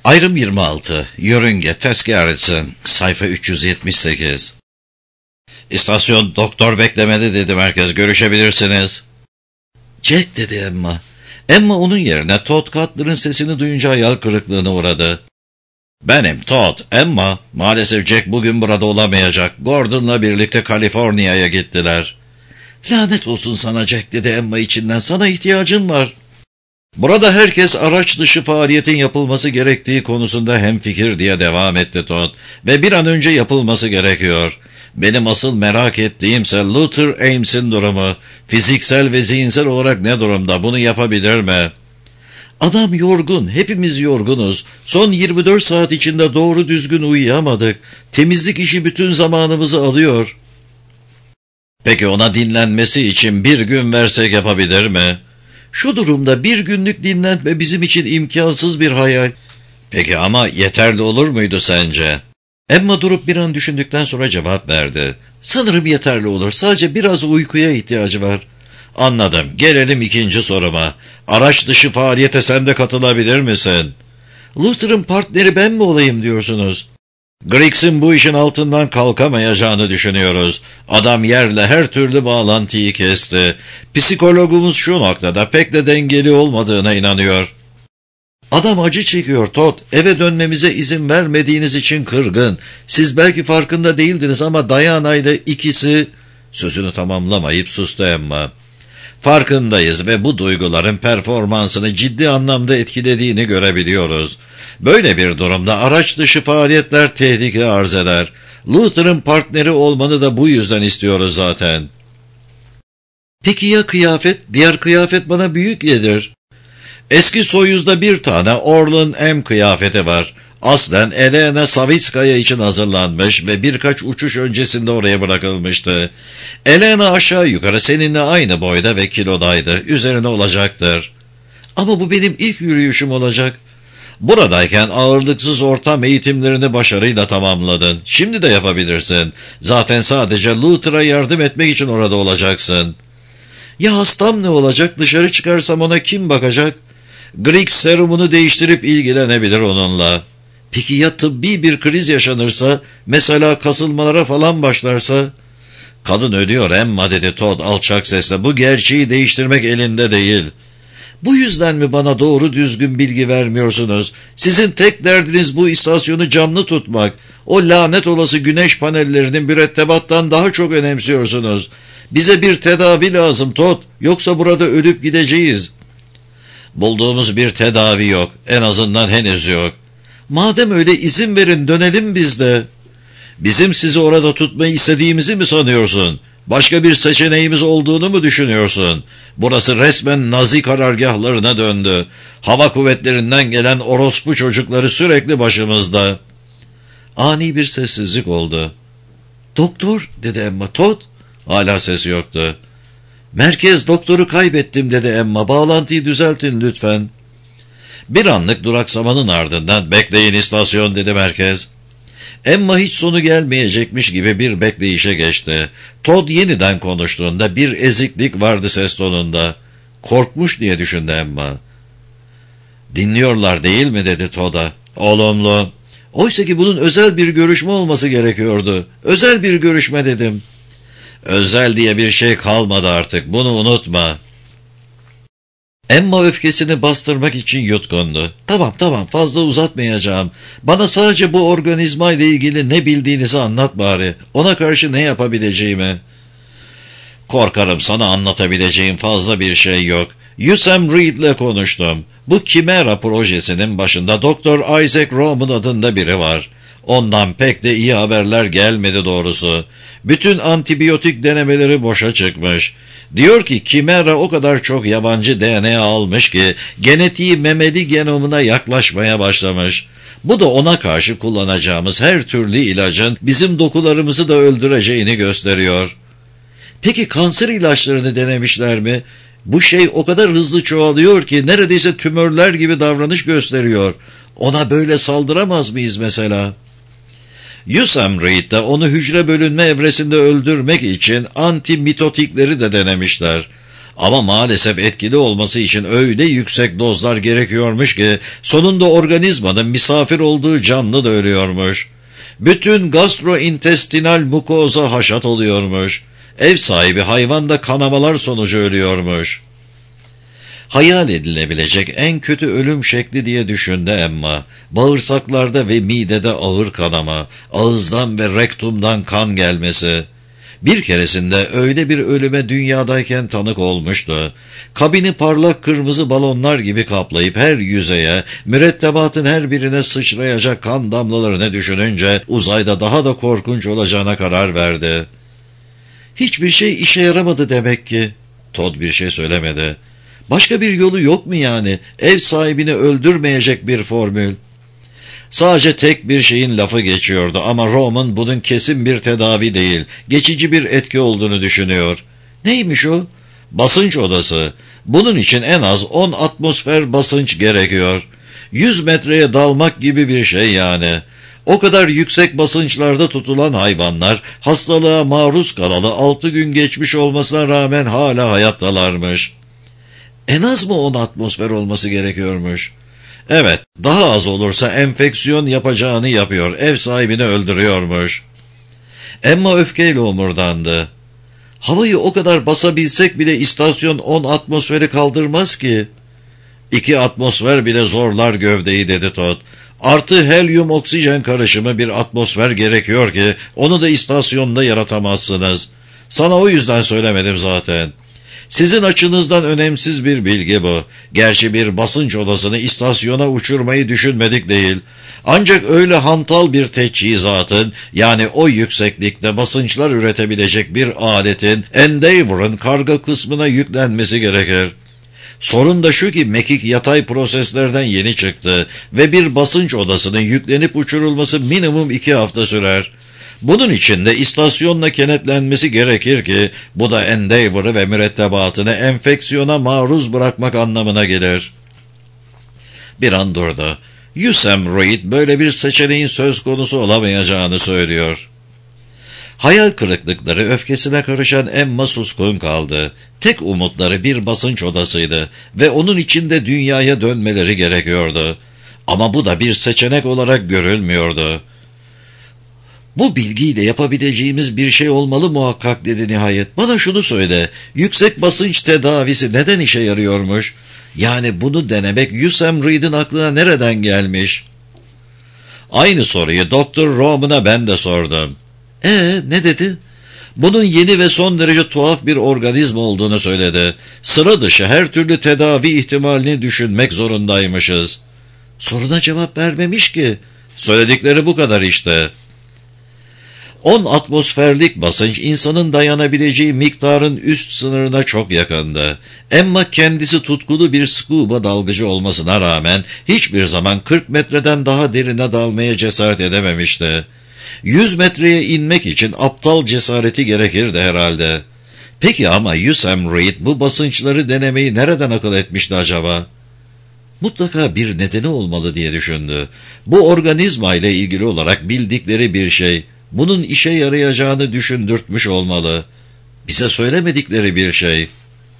Ayrım 26. Yörünge Tezkeretsin. Sayfa 378. İstasyon doktor beklemedi dedi merkez. Görüşebilirsiniz. Jack dedi Emma. Emma onun yerine Todd Cutler'ın sesini duyunca hayal kırıklığına uğradı. Benim Todd. Emma. Maalesef Jack bugün burada olamayacak. Gordon'la birlikte Kaliforniya'ya gittiler. Lanet olsun sana Jack dedi Emma içinden. Sana ihtiyacım var. Burada herkes araç dışı faaliyetin yapılması gerektiği konusunda hemfikir diye devam etti Todd. Ve bir an önce yapılması gerekiyor. Benim asıl merak ettiğimse Luther Ames'in durumu. Fiziksel ve zihinsel olarak ne durumda? Bunu yapabilir mi? Adam yorgun. Hepimiz yorgunuz. Son 24 saat içinde doğru düzgün uyuyamadık. Temizlik işi bütün zamanımızı alıyor. Peki ona dinlenmesi için bir gün versek yapabilir mi? Şu durumda bir günlük dinlenme bizim için imkansız bir hayal. Peki ama yeterli olur muydu sence? Emma durup bir an düşündükten sonra cevap verdi. Sanırım yeterli olur. Sadece biraz uykuya ihtiyacı var. Anladım. Gelelim ikinci soruma. Araç dışı faaliyete sen de katılabilir misin? Luther'ın partneri ben mi olayım diyorsunuz? Griggs'in bu işin altından kalkamayacağını düşünüyoruz. Adam yerle her türlü bağlantıyı kesti. Psikologumuz şu noktada pek de dengeli olmadığına inanıyor. Adam acı çekiyor Todd. Eve dönmemize izin vermediğiniz için kırgın. Siz belki farkında değildiniz ama Diana ile ikisi... Sözünü tamamlamayıp sustu Emma. Farkındayız ve bu duyguların performansını ciddi anlamda etkilediğini görebiliyoruz. Böyle bir durumda araç dışı faaliyetler tehlike arz eder. Luther'ın partneri olmanı da bu yüzden istiyoruz zaten. Peki ya kıyafet? Diğer kıyafet bana büyük gelir. Eski Soyuz'da bir tane Orlan M kıyafeti var. Aslen Elena Savitskaya için hazırlanmış ve birkaç uçuş öncesinde oraya bırakılmıştı. Elena aşağı yukarı seninle aynı boyda ve kilodaydı. Üzerine olacaktır. Ama bu benim ilk yürüyüşüm olacak. Buradayken ağırlıksız ortam eğitimlerini başarıyla tamamladın. Şimdi de yapabilirsin. Zaten sadece Luther'a yardım etmek için orada olacaksın. Ya hastam ne olacak? Dışarı çıkarsam ona kim bakacak? Griggs serumunu değiştirip ilgilenebilir onunla. Peki ya tıbbi bir kriz yaşanırsa, mesela kasılmalara falan başlarsa? Kadın ölüyor Emma dedi Todd alçak sesle. Bu gerçeği değiştirmek elinde değil. Bu yüzden mi bana doğru düzgün bilgi vermiyorsunuz? Sizin tek derdiniz bu istasyonu canlı tutmak. O lanet olası güneş panellerinin mürettebattan daha çok önemsiyorsunuz. Bize bir tedavi lazım Todd. Yoksa burada ölüp gideceğiz. Bulduğumuz bir tedavi yok. En azından henüz yok. Madem öyle izin verin dönelim biz de. Bizim sizi orada tutmayı istediğimizi mi sanıyorsun? Başka bir seçeneğimiz olduğunu mu düşünüyorsun? Burası resmen Nazi karargahlarına döndü. Hava kuvvetlerinden gelen orospu çocukları sürekli başımızda. Ani bir sessizlik oldu. Doktor dedi Emma. Todd? Hala ses yoktu. Merkez doktoru kaybettim dedi Emma. Bağlantıyı düzeltin lütfen. Bir anlık duraksamanın ardından bekleyin istasyon dedi merkez. Emma hiç sonu gelmeyecekmiş gibi bir bekleyişe geçti. Todd yeniden konuştuğunda bir eziklik vardı ses tonunda. Korkmuş diye düşündü Emma. Dinliyorlar değil mi dedi Todd'a. Olumlu. Oysa ki bunun özel bir görüşme olması gerekiyordu. Özel bir görüşme dedim. Özel diye bir şey kalmadı artık. Bunu unutma. Emma öfkesini bastırmak için yutkundu. Tamam fazla uzatmayacağım. Bana sadece bu organizma ile ilgili ne bildiğinizi anlat bari. Ona karşı ne yapabileceğimi. Korkarım sana anlatabileceğim fazla bir şey yok. Sam Reed ile konuştum. Bu Chimera projesinin başında Dr. Isaac Roman adında biri var. Ondan pek de iyi haberler gelmedi doğrusu. Bütün antibiyotik denemeleri boşa çıkmış. Diyor ki Chimera o kadar çok yabancı DNA almış ki genetiği memeli genomuna yaklaşmaya başlamış. Bu da ona karşı kullanacağımız her türlü ilacın bizim dokularımızı da öldüreceğini gösteriyor. Peki kanser ilaçlarını denemişler mi? Bu şey o kadar hızlı çoğalıyor ki neredeyse tümörler gibi davranış gösteriyor. Ona böyle saldıramaz mıyız mesela? Sam Reed de onu hücre bölünme evresinde öldürmek için antimitotikleri de denemişler. Ama maalesef etkili olması için öyle yüksek dozlar gerekiyormuş ki sonunda organizmanın misafir olduğu canlı da ölüyormuş. Bütün gastrointestinal mukoza haşat oluyormuş. Ev sahibi hayvan da kanamalar sonucu ölüyormuş. Hayal edilebilecek en kötü ölüm şekli diye düşündü Emma. Bağırsaklarda ve midede ağır kanama, ağızdan ve rektumdan kan gelmesi. Bir keresinde öyle bir ölüme dünyadayken tanık olmuştu. Kabini parlak kırmızı balonlar gibi kaplayıp her yüzeye, mürettebatın her birine sıçrayacak kan damlalarını düşününce uzayda daha da korkunç olacağına karar verdi. Hiçbir şey işe yaramadı demek ki. Todd bir şey söylemedi. Başka bir yolu yok mu yani? Ev sahibini öldürmeyecek bir formül. Sadece tek bir şeyin lafı geçiyordu ama Roman bunun kesin bir tedavi değil, geçici bir etki olduğunu düşünüyor. Neymiş o? Basınç odası. Bunun için en az 10 atmosfer basınç gerekiyor. 100 metreye dalmak gibi bir şey yani. O kadar yüksek basınçlarda tutulan hayvanlar hastalığa maruz kalalı 6 gün geçmiş olmasına rağmen hala hayattalarmış. En az mı 10 atmosfer olması gerekiyormuş? Evet, daha az olursa enfeksiyon yapacağını yapıyor, ev sahibini öldürüyormuş. Emma öfkeyle omurdandı. Havayı o kadar basabilsek bile istasyon 10 atmosferi kaldırmaz ki. 2 atmosfer bile zorlar gövdeyi dedi Todd. Artı helyum oksijen karışımı bir atmosfer gerekiyor ki onu da istasyonda yaratamazsınız. Sana o yüzden söylemedim zaten. Sizin açınızdan önemsiz bir bilgi bu. Gerçi bir basınç odasını istasyona uçurmayı düşünmedik değil. Ancak öyle hantal bir teçhizatın, yani o yükseklikte basınçlar üretebilecek bir aletin Endeavor'ın karga kısmına yüklenmesi gerekir. Sorun da şu ki mekik yatay proseslerden yeni çıktı ve bir basınç odasının yüklenip uçurulması minimum 2 hafta sürer. Bunun için de istasyonla kenetlenmesi gerekir ki bu da Endeavor'ı ve mürettebatını enfeksiyona maruz bırakmak anlamına gelir. Bir an durdu. Yusem Reed böyle bir seçeneğin söz konusu olamayacağını söylüyor. Hayal kırıklıkları öfkesine karışan Emma suskun kaldı. Tek umutları bir basınç odasıydı ve onun içinde dünyaya dönmeleri gerekiyordu. Ama bu da bir seçenek olarak görülmüyordu. Bu bilgiyle yapabileceğimiz bir şey olmalı muhakkak dedi nihayet. Bana şunu söyle, yüksek basınç tedavisi neden işe yarıyormuş? Yani bunu denemek Yusem Reed'in aklına nereden gelmiş? Aynı soruyu Doktor Roman'a ben de sordum. Ne dedi? Bunun yeni ve son derece tuhaf bir organizma olduğunu söyledi. Sıra dışı her türlü tedavi ihtimalini düşünmek zorundaymışız. Soruna cevap vermemiş ki. Söyledikleri bu kadar işte. 10 atmosferlik basınç insanın dayanabileceği miktarın üst sınırına çok yakındı. Emma kendisi tutkulu bir scuba dalgıcı olmasına rağmen hiçbir zaman 40 metreden daha derine dalmaya cesaret edememişti. 100 metreye inmek için aptal cesareti gerekirdi herhalde. Peki ama Yusem Reed bu basınçları denemeyi nereden akıl etmişti acaba? Mutlaka bir nedeni olmalı diye düşündü. Bu organizma ile ilgili olarak bildikleri bir şey, bunun işe yarayacağını düşündürtmüş olmalı. Bize söylemedikleri bir şey.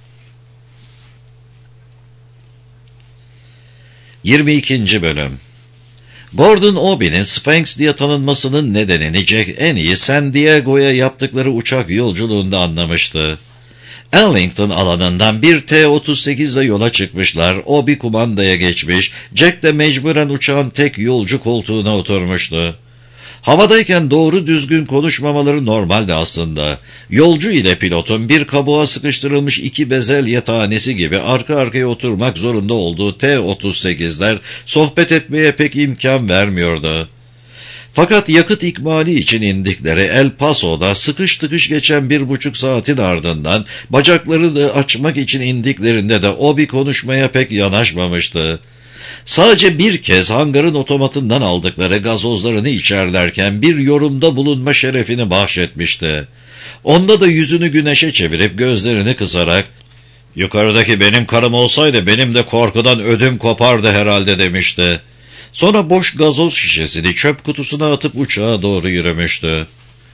22. Bölüm. Gordon Obi'nin Sphinx diye tanınmasının nedenini Jack en iyi San Diego'ya yaptıkları uçak yolculuğunda anlamıştı. Arlington alanından bir T-38 ile yola çıkmışlar, Obi kumandaya geçmiş, Jack de mecburen uçağın tek yolcu koltuğuna oturmuştu. Havadayken doğru düzgün konuşmamaları normaldi aslında. Yolcu ile pilotun bir kabuğa sıkıştırılmış 2 bezelye tanesi gibi arka arkaya oturmak zorunda olduğu T-38'ler sohbet etmeye pek imkan vermiyordu. Fakat yakıt ikmali için indikleri El Paso'da sıkış tıkış geçen 1,5 saatin ardından bacaklarını açmak için indiklerinde de Obi konuşmaya pek yanaşmamıştı. Sadece bir kez hangarın otomatından aldıkları gazozlarını içerlerken bir yorumda bulunma şerefini bahşetmişti. Onda da yüzünü güneşe çevirip gözlerini kısarak "Yukarıdaki benim karım olsaydı benim de korkudan ödüm kopardı herhalde" demişti. Sonra boş gazoz şişesini çöp kutusuna atıp uçağa doğru yürümüştü.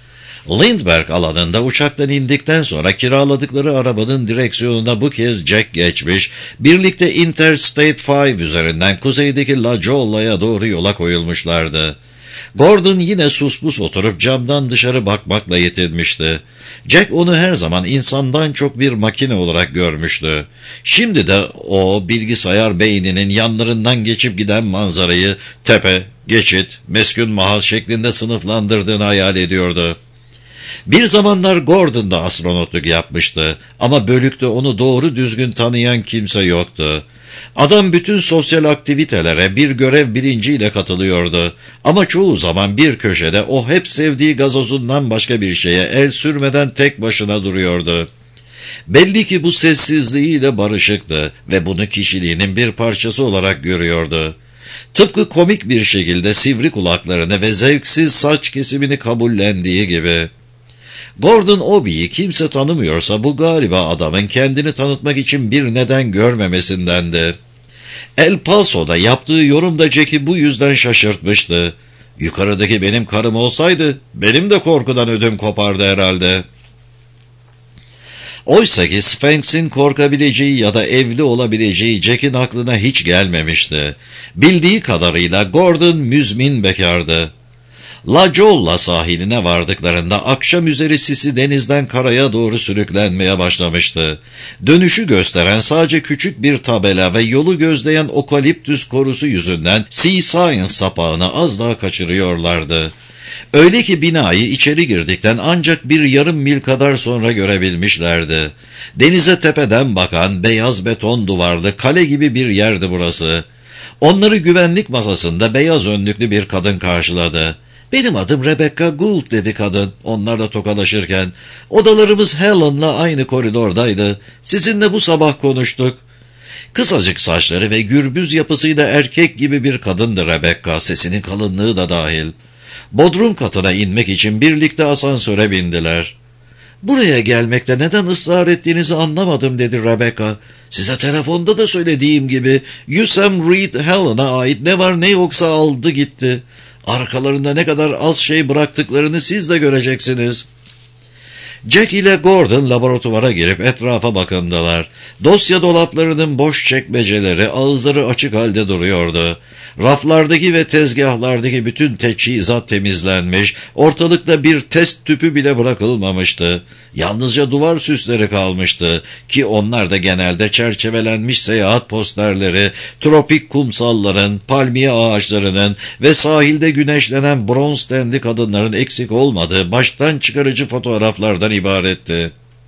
Lindbergh alanında uçaktan indikten sonra kiraladıkları arabanın direksiyonuna bu kez Jack geçmiş, birlikte Interstate 5 üzerinden kuzeydeki La Jolla'ya doğru yola koyulmuşlardı. Gordon yine suspus oturup camdan dışarı bakmakla yetinmişti. Jack onu her zaman insandan çok bir makine olarak görmüştü. Şimdi de o bilgisayar beyninin yanlarından geçip giden manzarayı tepe, geçit, meskun mahal şeklinde sınıflandırdığını hayal ediyordu. Bir zamanlar Gordon da astronotluk yapmıştı ama bölükte onu doğru düzgün tanıyan kimse yoktu. Adam bütün sosyal aktivitelere bir görev bilinciyle katılıyordu ama çoğu zaman bir köşede o hep sevdiği gazozundan başka bir şeye el sürmeden tek başına duruyordu. Belli ki bu sessizliğiyle barışıktı ve bunu kişiliğinin bir parçası olarak görüyordu. Tıpkı komik bir şekilde sivri kulaklarını ve zevksiz saç kesimini kabullendiği gibi. Gordon Obi'yi kimse tanımıyorsa bu galiba adamın kendini tanıtmak için bir neden görmemesindendi. El Paso'da yaptığı yorum da Jack'i bu yüzden şaşırtmıştı. Yukarıdaki benim karım olsaydı benim de korkudan ödüm kopardı herhalde. Oysa ki Sphinx'in korkabileceği ya da evli olabileceği Jack'in aklına hiç gelmemişti. Bildiği kadarıyla Gordon müzmin bekardı. La Jolla sahiline vardıklarında akşam üzeri sisi denizden karaya doğru sürüklenmeye başlamıştı. Dönüşü gösteren sadece küçük bir tabela ve yolu gözleyen okaliptüs korusu yüzünden Sea Science sapağını az daha kaçırıyorlardı. Öyle ki binayı içeri girdikten ancak bir yarım mil kadar sonra görebilmişlerdi. Denize tepeden bakan beyaz beton duvarlı kale gibi bir yerdi burası. Onları güvenlik masasında beyaz önlüklü bir kadın karşıladı. "Benim adım Rebecca Gould," dedi kadın, onlar da tokalaşırken. "Odalarımız Helen'la aynı koridordaydı. Sizinle bu sabah konuştuk." Kısacık saçları ve gürbüz yapısıyla erkek gibi bir kadındı Rebecca, sesinin kalınlığı da dahil. Bodrum katına inmek için birlikte asansöre bindiler. "Buraya gelmekte neden ısrar ettiğinizi anlamadım," dedi Rebecca. "Size telefonda da söylediğim gibi Yusem Reed Helen'a ait ne var ne yoksa aldı gitti. Arkalarında ne kadar az şey bıraktıklarını siz de göreceksiniz." Jack ile Gordon laboratuvara girip etrafa bakındılar. Dosya dolaplarının boş çekmeceleri ağızları açık halde duruyordu. Raflardaki ve tezgahlardaki bütün teçhizat temizlenmiş, ortalıkta bir test tüpü bile bırakılmamıştı. Yalnızca duvar süsleri kalmıştı ki onlar da genelde çerçevelenmiş seyahat posterleri, tropik kumsalların, palmiye ağaçlarının ve sahilde güneşlenen bronz tenli kadınların eksik olmadığı baştan çıkarıcı fotoğraflardan ibaretti.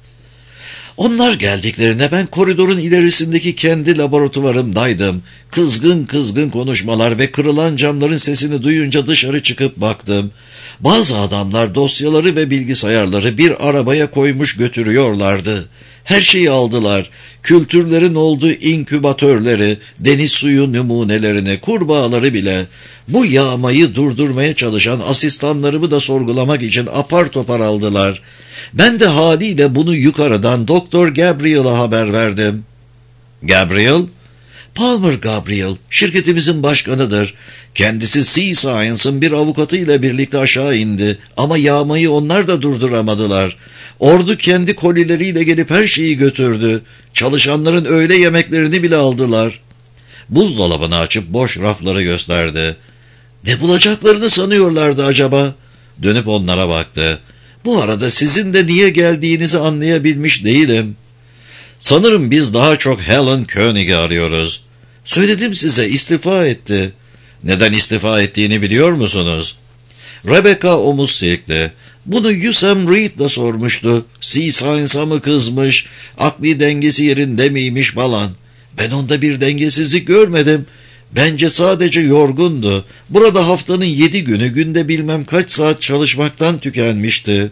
Onlar geldiklerinde ben koridorun ilerisindeki kendi laboratuvarımdaydım. Kızgın kızgın konuşmalar ve kırılan camların sesini duyunca dışarı çıkıp baktım. Bazı adamlar dosyaları ve bilgisayarları bir arabaya koymuş götürüyorlardı. Her şeyi aldılar. Kültürlerin olduğu inkübatörleri, deniz suyu numunelerini, kurbağaları bile. Bu yağmayı durdurmaya çalışan asistanlarımı da sorgulamak için apar topar aldılar. Ben de haliyle bunu yukarıdan Doktor Gabriel'a haber verdim. Gabriel? Palmer Gabriel, şirketimizin başkanıdır. Kendisi Sea Science'ın bir avukatıyla birlikte aşağı indi ama yağmayı onlar da durduramadılar. Ordu kendi kolileriyle gelip her şeyi götürdü. Çalışanların öğle yemeklerini bile aldılar. Buzdolabını açıp boş rafları gösterdi. Ne bulacaklarını sanıyorlardı acaba? Dönüp onlara baktı. Bu arada sizin de niye geldiğinizi anlayabilmiş değilim. Sanırım biz daha çok Helen Koenig'i arıyoruz. Söyledim size, istifa etti. Neden istifa ettiğini biliyor musunuz? Rebecca omuz silkti. Bunu Yusem Reed'le sormuştu. Sea Science'a mı kızmış, akli dengesi yerinde miymiş falan. Ben onda bir dengesizlik görmedim. Bence sadece yorgundu. Burada haftanın 7 günü günde bilmem kaç saat çalışmaktan tükenmişti.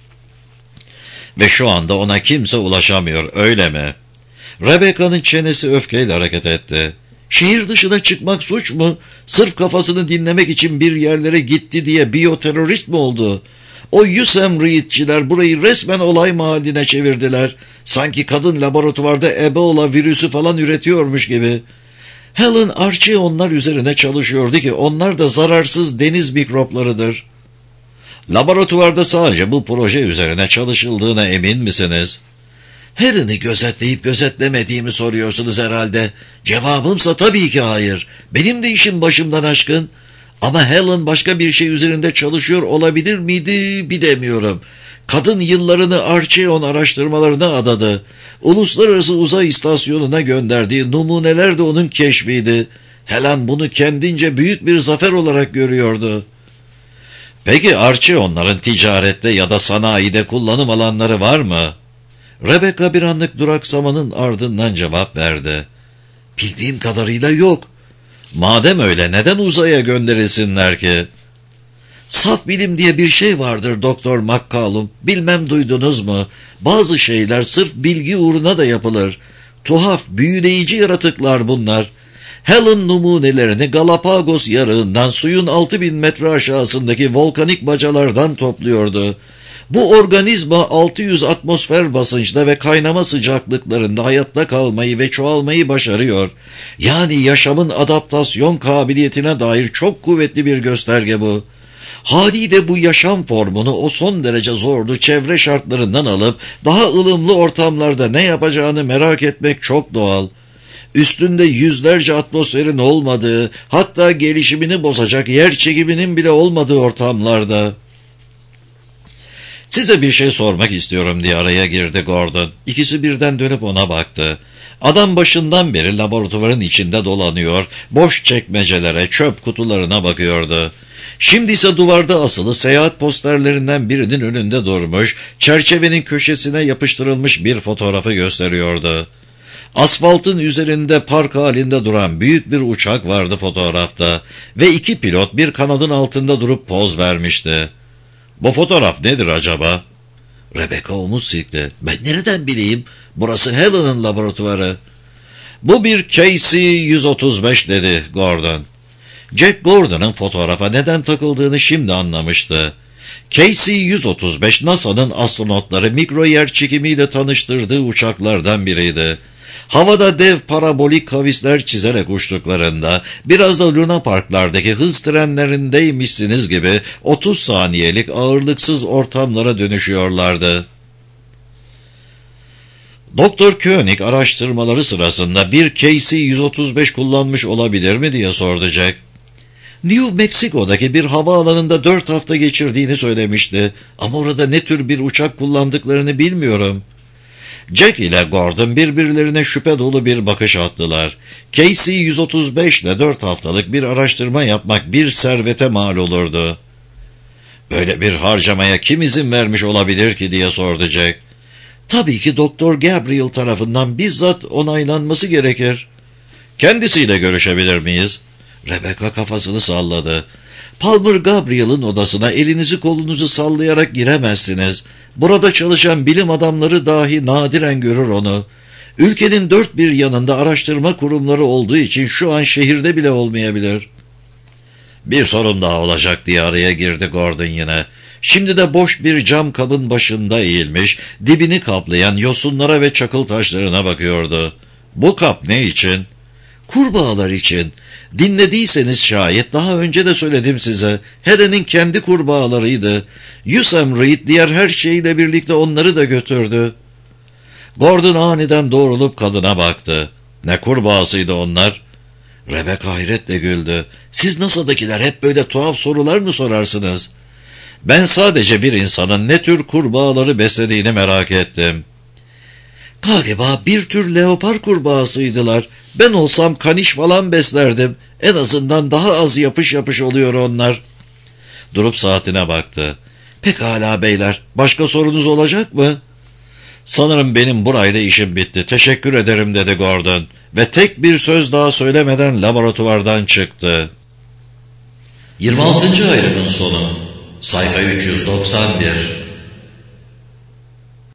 Ve şu anda ona kimse ulaşamıyor, öyle mi? Rebecca'nın çenesi öfkeyle hareket etti. Şehir dışına çıkmak suç mu? Sırf kafasını dinlemek için bir yerlere gitti diye biyoterörist mi oldu? O Yusem Reed'ciler burayı resmen olay mahalline çevirdiler. Sanki kadın laboratuvarda Ebola virüsü falan üretiyormuş gibi. Helen Archie onlar üzerine çalışıyordu ki onlar da zararsız deniz mikroplarıdır. Laboratuvarda sadece bu proje üzerine çalışıldığına emin misiniz? Helen'i gözetleyip gözetlemediğimi soruyorsunuz herhalde. Cevabımsa tabii ki hayır. Benim de işim başımdan aşkın. Ama Helen başka bir şey üzerinde çalışıyor olabilir miydi bilemiyorum. Kadın yıllarını Archeon araştırmalarına adadı. Uluslararası Uzay İstasyonu'na gönderdiği numuneler de onun keşfiydi. Helen bunu kendince büyük bir zafer olarak görüyordu. Peki Archeonların ticarette ya da sanayide kullanım alanları var mı? Rebecca bir anlık duraksamanın ardından cevap verdi. Bildiğim kadarıyla yok. Madem öyle neden uzaya gönderilsinler ki? Saf bilim diye bir şey vardır Doktor McCallum. Bilmem duydunuz mu? Bazı şeyler sırf bilgi uğruna da yapılır. Tuhaf, büyüleyici yaratıklar bunlar. Helen numunelerini Galapagos yarığından suyun 6000 metre aşağısındaki volkanik bacalardan topluyordu. Bu organizma 600 atmosfer basınçta ve kaynama sıcaklıklarında hayatta kalmayı ve çoğalmayı başarıyor. Yani yaşamın adaptasyon kabiliyetine dair çok kuvvetli bir gösterge bu. Haliyle bu yaşam formunu o son derece zorlu çevre şartlarından alıp daha ılımlı ortamlarda ne yapacağını merak etmek çok doğal. Üstünde yüzlerce atmosferin olmadığı, hatta gelişimini bozacak yer çekiminin bile olmadığı ortamlarda. Size bir şey sormak istiyorum diye araya girdi Gordon. İkisi birden dönüp ona baktı. Adam başından beri laboratuvarın içinde dolanıyor, boş çekmecelere, çöp kutularına bakıyordu. Şimdi ise duvarda asılı seyahat posterlerinden birinin önünde durmuş, çerçevenin köşesine yapıştırılmış bir fotoğrafı gösteriyordu. Asfaltın üzerinde park halinde duran büyük bir uçak vardı fotoğrafta ve 2 pilot bir kanadın altında durup poz vermişti. Bu fotoğraf nedir acaba? Rebecca omuz silkti. Ben nereden bileyim? Burası Helen'ın laboratuvarı. Bu bir KC-135 dedi Gordon. Jack Gordon'ın fotoğrafa neden takıldığını şimdi anlamıştı. KC-135 NASA'nın astronotları mikro yer çekimiyle tanıştırdığı uçaklardan biriydi. Havada dev parabolik kavisler çizerek uçtuklarında biraz da Luna Parklardaki hız trenlerindeymişsiniz gibi 30 saniyelik ağırlıksız ortamlara dönüşüyorlardı. Doktor Koenig araştırmaları sırasında bir KC-135 kullanmış olabilir mi diye sordu Jack. New Mexico'daki bir havaalanında 4 hafta geçirdiğini söylemişti. Ama orada ne tür bir uçak kullandıklarını bilmiyorum. Jack ile Gordon birbirlerine şüphe dolu bir bakış attılar. KC-135 ile 4 haftalık bir araştırma yapmak bir servete mal olurdu. Böyle bir harcamaya kim izin vermiş olabilir ki diye sordu Jack. Tabii ki Doktor Gabriel tarafından bizzat onaylanması gerekir. Kendisiyle görüşebilir miyiz? Rebecca kafasını salladı. Palmer Gabriel'in odasına elinizi kolunuzu sallayarak giremezsiniz. Burada çalışan bilim adamları dahi nadiren görür onu. Ülkenin dört bir yanında araştırma kurumları olduğu için şu an şehirde bile olmayabilir. Bir sorun daha olacak diye araya girdi Gordon yine. Şimdi de boş bir cam kabın başında eğilmiş, dibini kaplayan yosunlara ve çakıl taşlarına bakıyordu. Bu kap ne için? Kurbağalar için. Dinlediyseniz şayet daha önce de söyledim size. Helen'in kendi kurbağalarıydı. Yusam Reed diğer her şeyle birlikte onları da götürdü. Gordon aniden doğrulup kadına baktı. Ne kurbağasıydı onlar? Rebecca hayretle güldü. Siz NASA'dakiler hep böyle tuhaf sorular mı sorarsınız? Ben sadece bir insanın ne tür kurbağaları beslediğini merak ettim. Galiba bir tür leopar kurbağasıydılar. Ben olsam kaniş falan beslerdim. En azından daha az yapış yapış oluyor onlar. Durup saatine baktı. Pekala beyler, başka sorunuz olacak mı? Sanırım benim burayla işim bitti. Teşekkür ederim dedi Gordon. Ve tek bir söz daha söylemeden laboratuvardan çıktı. 26. ayrımın sonu. Sayfa 391.